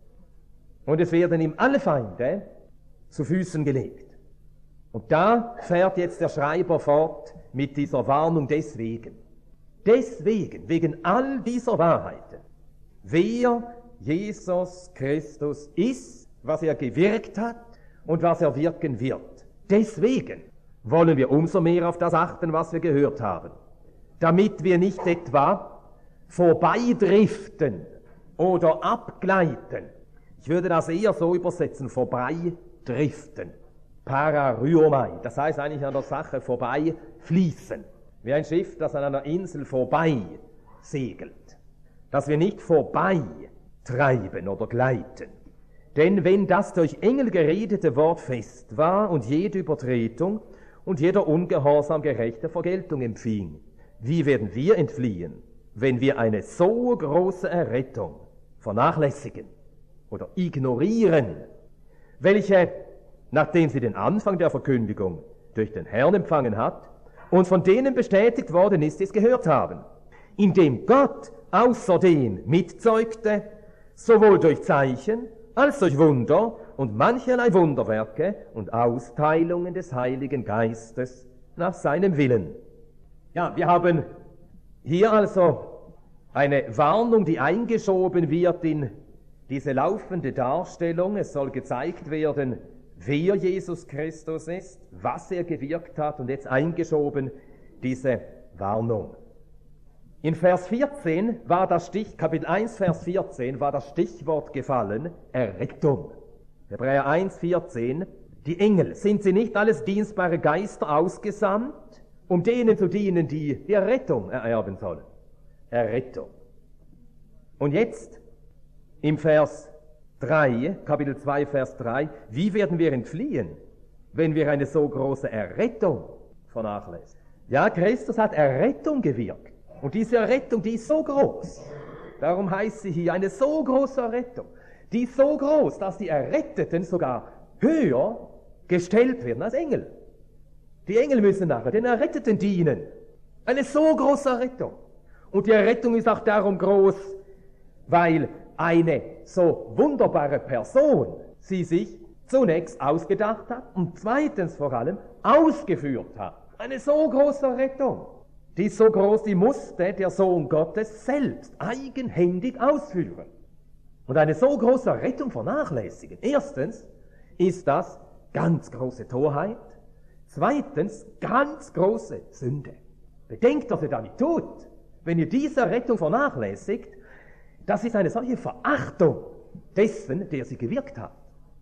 Und es werden ihm alle Feinde zu Füßen gelegt. Und da fährt jetzt der Schreiber fort mit dieser Warnung deswegen. Deswegen, wegen all dieser Wahrheiten, wer Jesus Christus ist, was er gewirkt hat und was er wirken wird. Deswegen wollen wir umso mehr auf das achten, was wir gehört haben, damit wir nicht etwa vorbeidriften oder abgleiten. Ich würde das eher so übersetzen, vorbeidriften. Pararhyomai, das heißt eigentlich an der Sache vorbeifließen. Wie ein Schiff, das an einer Insel vorbei segelt. Dass wir nicht vorbei treiben oder gleiten. Denn wenn das durch Engel geredete Wort fest war und jede Übertretung und jeder Ungehorsam gerechte Vergeltung empfing, wie werden wir entfliehen, wenn wir eine so große Errettung vernachlässigen oder ignorieren, welche, nachdem sie den Anfang der Verkündigung durch den Herrn empfangen hat, und von denen bestätigt worden ist, die es gehört haben, indem Gott außerdem mitzeugte, sowohl durch Zeichen als durch Wunder und mancherlei Wunderwerke und Austeilungen des Heiligen Geistes nach seinem Willen. Ja, wir haben hier also eine Warnung, die eingeschoben wird in diese laufende Darstellung. Es soll gezeigt werden, wer Jesus Christus ist, was er gewirkt hat, und jetzt eingeschoben diese Warnung. In Vers vierzehn war das Stich, Kapitel eins, Vers vierzehn, war das Stichwort gefallen, Errettung. Hebräer eins, vierzehn, die Engel, sind sie nicht alles dienstbare Geister ausgesandt, um denen zu dienen, die die Errettung ererben sollen? Errettung. Und jetzt im Vers drei, Kapitel zwei, Vers drei, wie werden wir entfliehen, wenn wir eine so große Errettung vernachlässigen? Ja, Christus hat Errettung gewirkt. Und diese Errettung, die ist so groß. Darum heißt sie hier eine so große Errettung. Die ist so groß, dass die Erretteten sogar höher gestellt werden als Engel. Die Engel müssen nachher den Erretteten dienen. Eine so große Errettung. Und die Errettung ist auch darum groß, weil eine so wunderbare Person sie sich zunächst ausgedacht hat und zweitens vor allem ausgeführt hat. Eine so große Errettung. Die ist so groß, die musste der Sohn Gottes selbst eigenhändig ausführen. Und eine so große Errettung vernachlässigen. Erstens ist das ganz große Torheit. Zweitens ganz große Sünde. Bedenkt, was ihr damit tut. Wenn ihr diese Errettung vernachlässigt, das ist eine solche Verachtung dessen, der sie gewirkt hat.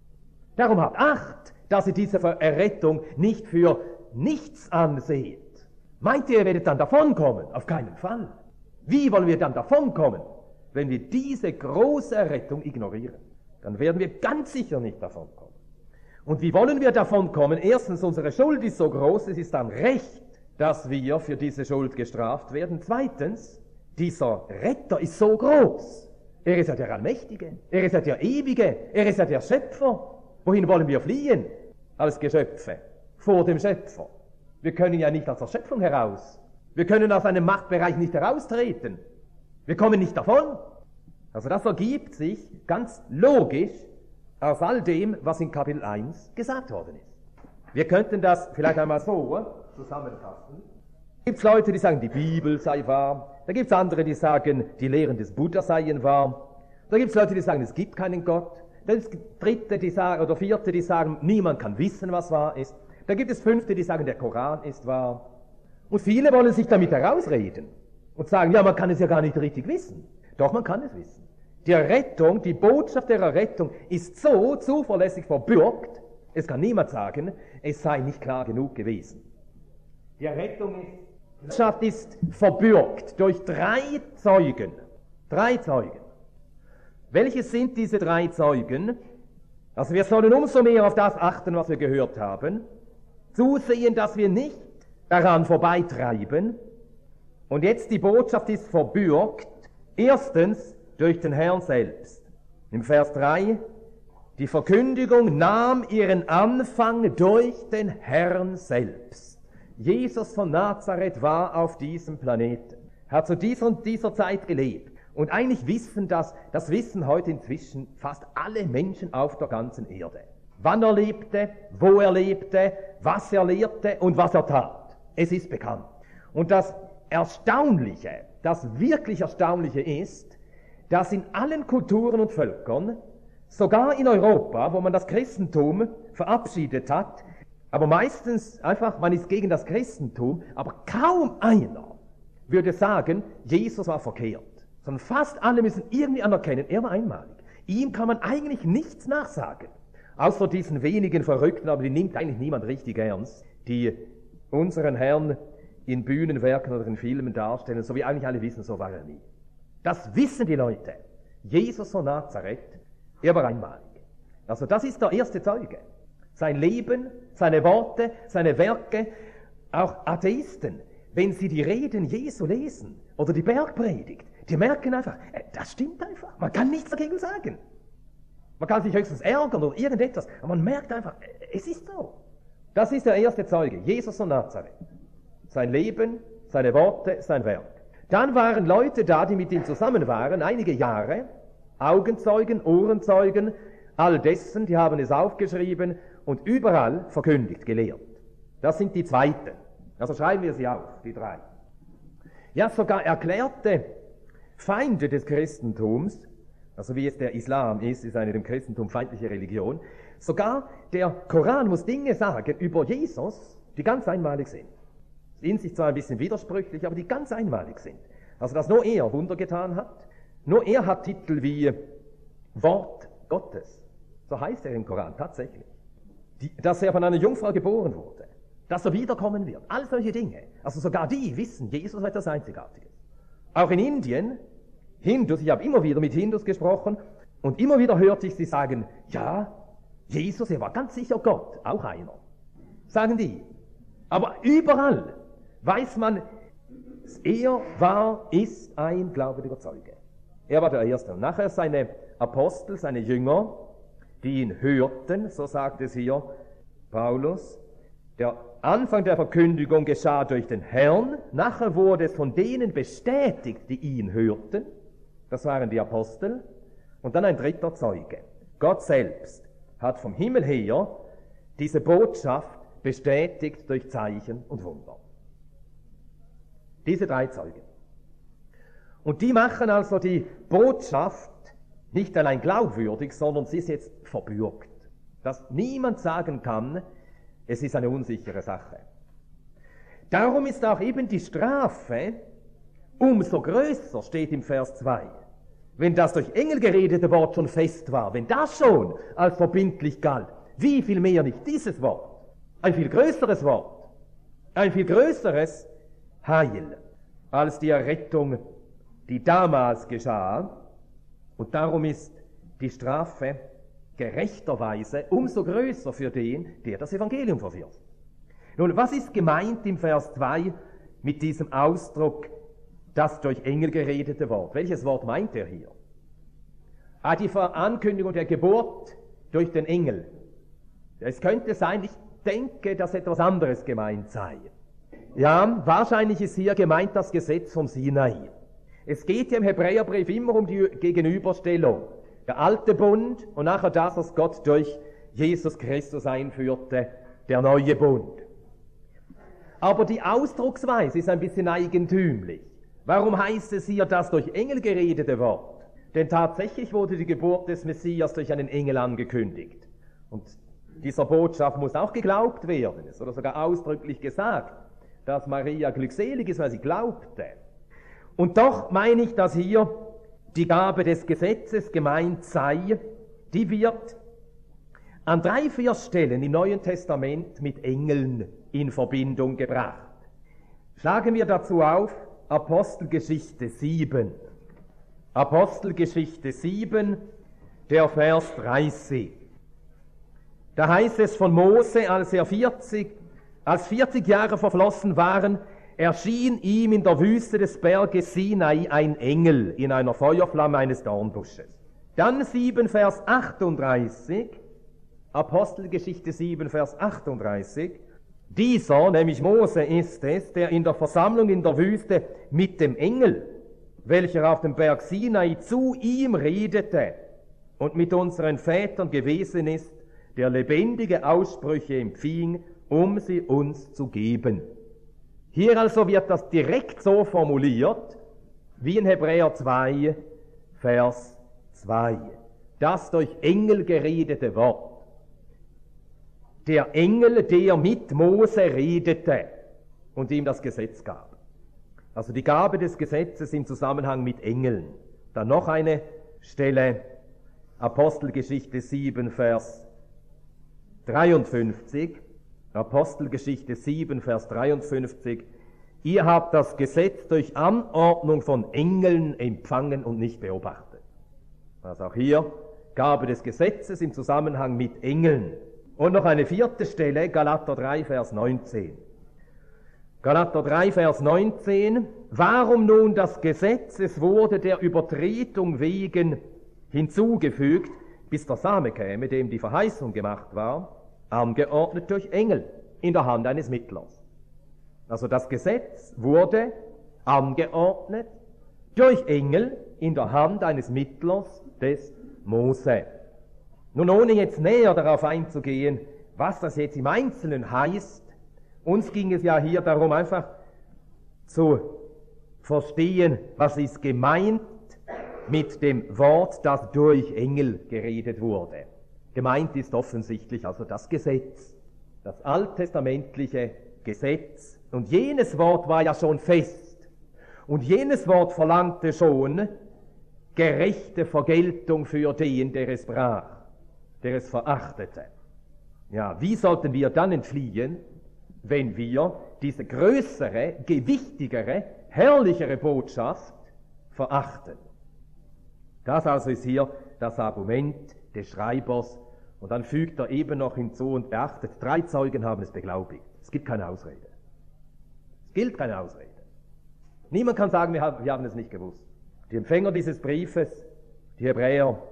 Darum habt Acht, dass ihr diese Errettung nicht für nichts anseht. Meint ihr, ihr werdet dann davonkommen? Auf keinen Fall. Wie wollen wir dann davonkommen, wenn wir diese große Errettung ignorieren? Dann werden wir ganz sicher nicht davonkommen. Und wie wollen wir davonkommen? Erstens, unsere Schuld ist so groß, es ist dann recht, dass wir für diese Schuld gestraft werden. Zweitens, dieser Retter ist so groß. Er ist ja der Allmächtige, er ist ja der Ewige, er ist ja der Schöpfer. Wohin wollen wir fliehen? Als Geschöpfe, vor dem Schöpfer. Wir können ja nicht aus der Schöpfung heraus. Wir können aus einem Machtbereich nicht heraustreten. Wir kommen nicht davon. Also das ergibt sich ganz logisch aus all dem, was in Kapitel eins gesagt worden ist. Wir könnten das vielleicht einmal so zusammenfassen. Da gibt es Leute, die sagen, die Bibel sei wahr. Da gibt es andere, die sagen, die Lehren des Buddha seien wahr. Da gibt es Leute, die sagen, es gibt keinen Gott. Da gibt es Dritte, die sagen, oder Vierte, die sagen, niemand kann wissen, was wahr ist. Da gibt es Fünfte, die sagen, der Koran ist wahr. Und viele wollen sich damit herausreden und sagen, ja, man kann es ja gar nicht richtig wissen. Doch, man kann es wissen. Die Errettung, die Botschaft der Errettung ist so zuverlässig verbürgt, es kann niemand sagen, es sei nicht klar genug gewesen. Die Errettung ist, die Botschaft ist verbürgt durch drei Zeugen. Drei Zeugen. Welche sind diese drei Zeugen? Also wir sollen umso mehr auf das achten, was wir gehört haben. Zusehen, dass wir nicht daran vorbeitreiben. Und jetzt die Botschaft ist verbürgt. Erstens durch den Herrn selbst. Im Vers drei, die Verkündigung nahm ihren Anfang durch den Herrn selbst. Jesus von Nazareth war auf diesem Planeten, hat zu dieser und dieser Zeit gelebt. Und eigentlich wissen das, das wissen heute inzwischen fast alle Menschen auf der ganzen Erde. Wann er lebte, wo er lebte, was er lehrte und was er tat. Es ist bekannt. Und das Erstaunliche, das wirklich Erstaunliche ist, dass in allen Kulturen und Völkern, sogar in Europa, wo man das Christentum verabschiedet hat, aber meistens einfach, man ist gegen das Christentum, aber kaum einer würde sagen, Jesus war verkehrt. Sondern fast alle müssen irgendwie anerkennen, er war einmalig. Ihm kann man eigentlich nichts nachsagen. Außer diesen wenigen Verrückten, aber die nimmt eigentlich niemand richtig ernst, die unseren Herrn in Bühnenwerken oder in Filmen darstellen, so wie eigentlich alle wissen, so war er nie. Das wissen die Leute. Jesus von Nazareth, er war einmalig. Also das ist der erste Zeuge. Sein Leben, seine Worte, seine Werke, auch Atheisten, wenn sie die Reden Jesu lesen oder die Bergpredigt, die merken einfach, das stimmt einfach. Man kann nichts dagegen sagen. Man kann sich höchstens ärgern oder irgendetwas, aber man merkt einfach, es ist so. Das ist der erste Zeuge, Jesus von Nazareth. Sein Leben, seine Worte, sein Werk. Dann waren Leute da, die mit ihm zusammen waren, einige Jahre, Augenzeugen, Ohrenzeugen, all dessen, die haben es aufgeschrieben und überall verkündigt, gelehrt. Das sind die Zweiten. Also schreiben wir sie auf, die drei. Ja, sogar erklärte Feinde des Christentums, also wie es der Islam ist, ist eine dem Christentum feindliche Religion, sogar der Koran muss Dinge sagen über Jesus, die ganz einmalig sind. In sich zwar ein bisschen widersprüchlich, aber die ganz einmalig sind. Also dass nur er Wunder getan hat, nur er hat Titel wie Wort Gottes. So heißt er im Koran tatsächlich. Die, dass er von einer Jungfrau geboren wurde, dass er wiederkommen wird, all solche Dinge. Also sogar die wissen, Jesus ist etwas Einzigartiges. Auch in Indien, Hindus, ich habe immer wieder mit Hindus gesprochen und immer wieder hörte ich sie sagen, ja, Jesus, er war ganz sicher Gott, auch einer. Sagen die. Aber überall weiß man, er war, ist ein glaubwürdiger Zeuge. Er war der Erste. Und nachher seine Apostel, seine Jünger, die ihn hörten, so sagt es hier Paulus. Der Anfang der Verkündigung geschah durch den Herrn, nachher wurde es von denen bestätigt, die ihn hörten. Das waren die Apostel. Und dann ein dritter Zeuge. Gott selbst hat vom Himmel her diese Botschaft bestätigt durch Zeichen und Wunder. Diese drei Zeugen. Und die machen also die Botschaft nicht allein glaubwürdig, sondern sie ist jetzt verbürgt. Dass niemand sagen kann, es ist eine unsichere Sache. Darum ist auch eben die Strafe umso größer, steht im Vers zwei. Wenn das durch Engel geredete Wort schon fest war, wenn das schon als verbindlich galt, wie viel mehr nicht dieses Wort? Ein viel größeres Wort, ein viel größeres Heil als die Errettung, die damals geschah. Und darum ist die Strafe gerechterweise umso größer für den, der das Evangelium verwirft. Nun, was ist gemeint im Vers zwei mit diesem Ausdruck, das durch Engel geredete Wort? Welches Wort meint er hier? Ah, die Ankündigung der Geburt durch den Engel. Es könnte sein, ich denke, dass etwas anderes gemeint sei. Ja, wahrscheinlich ist hier gemeint das Gesetz vom Sinai. Es geht ja im Hebräerbrief immer um die Gegenüberstellung. Der alte Bund und nachher das, was Gott durch Jesus Christus einführte, der neue Bund. Aber die Ausdrucksweise ist ein bisschen eigentümlich. Warum heißt es hier das durch Engel geredete Wort? Denn tatsächlich wurde die Geburt des Messias durch einen Engel angekündigt. Und dieser Botschaft muss auch geglaubt werden. Es wurde sogar ausdrücklich gesagt, dass Maria glückselig ist, weil sie glaubte. Und doch meine ich, dass hier die Gabe des Gesetzes gemeint sei, die wird an drei, vier Stellen im Neuen Testament mit Engeln in Verbindung gebracht. Schlagen wir dazu auf Apostelgeschichte sieben. Apostelgeschichte sieben, der Vers dreißig. Da heißt es von Mose, als er vierzig, als vierzig Jahre verflossen waren, erschien ihm in der Wüste des Berges Sinai ein Engel in einer Feuerflamme eines Dornbusches. Dann sieben, Vers achtunddreißig, Apostelgeschichte sieben, Vers achtunddreißig. Dieser, nämlich Mose, ist es, der in der Versammlung in der Wüste mit dem Engel, welcher auf dem Berg Sinai zu ihm redete und mit unseren Vätern gewesen ist, der lebendige Aussprüche empfing, um sie uns zu geben. Hier also wird das direkt so formuliert, wie in Hebräer zwei, Vers zwei. Das durch Engel geredete Wort. Der Engel, der mit Mose redete und ihm das Gesetz gab. Also die Gabe des Gesetzes im Zusammenhang mit Engeln. Dann noch eine Stelle, Apostelgeschichte sieben, Vers dreiundfünfzig. Apostelgeschichte sieben, Vers dreiundfünfzig. Ihr habt das Gesetz durch Anordnung von Engeln empfangen und nicht beobachtet. Also auch hier Gabe des Gesetzes im Zusammenhang mit Engeln. Und noch eine vierte Stelle, Galater drei, Vers neunzehn. Galater drei, Vers neunzehn. Warum nun das Gesetz? Es wurde der Übertretung wegen hinzugefügt, bis der Same käme, dem die Verheißung gemacht war, angeordnet durch Engel in der Hand eines Mittlers. Also das Gesetz wurde angeordnet durch Engel in der Hand eines Mittlers des Mose. Nun, ohne jetzt näher darauf einzugehen, was das jetzt im Einzelnen heißt, uns ging es ja hier darum, einfach zu verstehen, was ist gemeint mit dem Wort, das durch Engel geredet wurde. Gemeint ist offensichtlich also das Gesetz, das alttestamentliche Gesetz. Und jenes Wort war ja schon fest. Und jenes Wort verlangte schon gerechte Vergeltung für den, der es brach, der es verachtete. Ja, wie sollten wir dann entfliehen, wenn wir diese größere, gewichtigere, herrlichere Botschaft verachten? Das also ist hier das Argument des Schreibers. Und dann fügt er eben noch hinzu und beachtet, drei Zeugen haben es beglaubigt. Es gibt keine Ausrede. Es gilt keine Ausrede. Niemand kann sagen, wir haben, wir haben es nicht gewusst. Die Empfänger dieses Briefes, die Hebräer,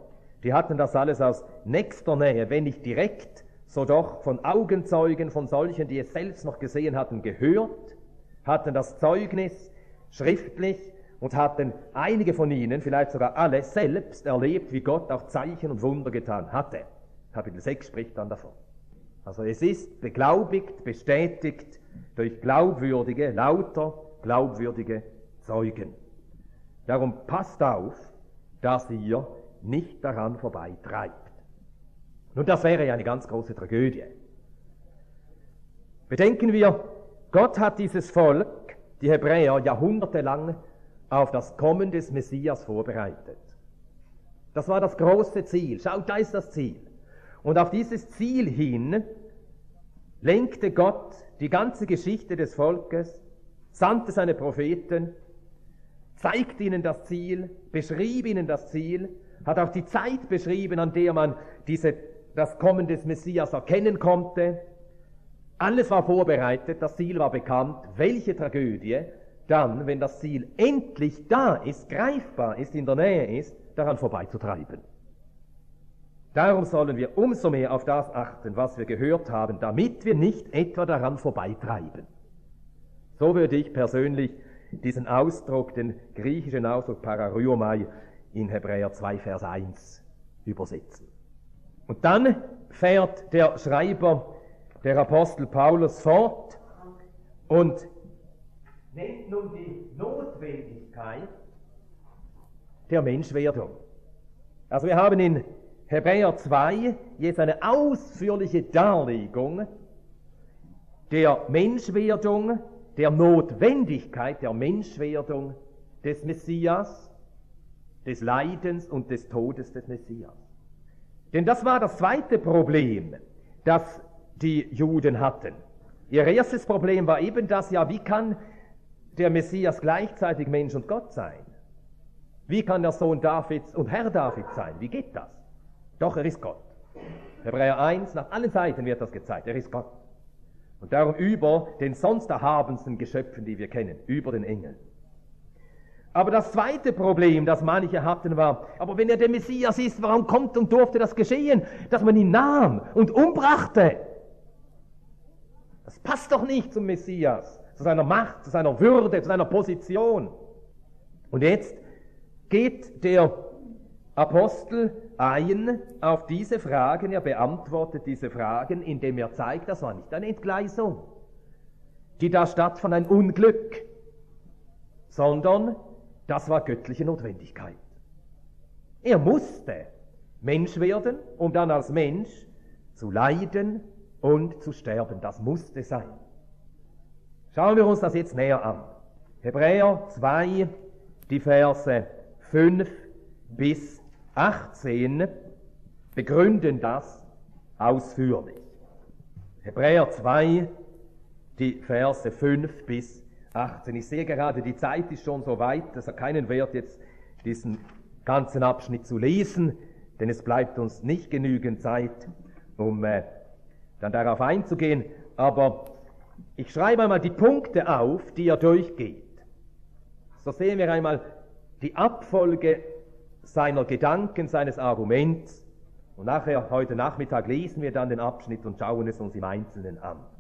die hatten das alles aus nächster Nähe, wenn nicht direkt, so doch von Augenzeugen, von solchen, die es selbst noch gesehen hatten, gehört, hatten das Zeugnis schriftlich und hatten einige von ihnen, vielleicht sogar alle, selbst erlebt, wie Gott auch Zeichen und Wunder getan hatte. Kapitel sechs spricht dann davon. Also es ist beglaubigt, bestätigt durch glaubwürdige, lauter glaubwürdige Zeugen. Darum passt auf, dass ihr nicht daran vorbeitreibt. Nun, das wäre ja eine ganz große Tragödie. Bedenken wir, Gott hat dieses Volk, die Hebräer, jahrhundertelang auf das Kommen des Messias vorbereitet. Das war das große Ziel. Schaut, da ist das Ziel. Und auf dieses Ziel hin lenkte Gott die ganze Geschichte des Volkes, sandte seine Propheten, zeigte ihnen das Ziel, beschrieb ihnen das Ziel, hat auch die Zeit beschrieben, an der man diese, das Kommen des Messias erkennen konnte. Alles war vorbereitet, das Ziel war bekannt. Welche Tragödie dann, wenn das Ziel endlich da ist, greifbar ist, in der Nähe ist, daran vorbeizutreiben. Darum sollen wir umso mehr auf das achten, was wir gehört haben, damit wir nicht etwa daran vorbeitreiben. So würde ich persönlich diesen Ausdruck, den griechischen Ausdruck Pararhyomai, in Hebräer zwei, Vers eins übersetzen. Und dann fährt der Schreiber, der Apostel Paulus, fort und nennt nun die Notwendigkeit der Menschwerdung. Also wir haben in Hebräer zwei jetzt eine ausführliche Darlegung der Menschwerdung, der Notwendigkeit der Menschwerdung des Messias, des Leidens und des Todes des Messias. Denn das war das zweite Problem, das die Juden hatten. Ihr erstes Problem war eben das, ja, wie kann der Messias gleichzeitig Mensch und Gott sein? Wie kann der Sohn Davids und Herr David sein? Wie geht das? Doch, er ist Gott. Hebräer eins, nach allen Seiten wird das gezeigt, er ist Gott. Und darum über den sonst erhabensten Geschöpfen, die wir kennen, über den Engeln. Aber das zweite Problem, das manche hatten, war, aber wenn er der Messias ist, warum kommt und durfte das geschehen, dass man ihn nahm und umbrachte? Das passt doch nicht zum Messias, zu seiner Macht, zu seiner Würde, zu seiner Position. Und jetzt geht der Apostel ein auf diese Fragen, er beantwortet diese Fragen, indem er zeigt, das war nicht eine Entgleisung, die da stattfand, ein Unglück, sondern das war göttliche Notwendigkeit. Er musste Mensch werden, um dann als Mensch zu leiden und zu sterben. Das musste sein. Schauen wir uns das jetzt näher an. Hebräer zwei, die Verse fünf bis achtzehn begründen das ausführlich. Hebräer zwei, die Verse fünf bis achtzehn. Ich sehe gerade, die Zeit ist schon so weit, dass er keinen Wert jetzt diesen ganzen Abschnitt zu lesen, denn es bleibt uns nicht genügend Zeit, um äh, dann darauf einzugehen. Aber ich schreibe einmal die Punkte auf, die er durchgeht. So sehen wir einmal die Abfolge seiner Gedanken, seines Arguments. Und nachher, heute Nachmittag, lesen wir dann den Abschnitt und schauen es uns im Einzelnen an.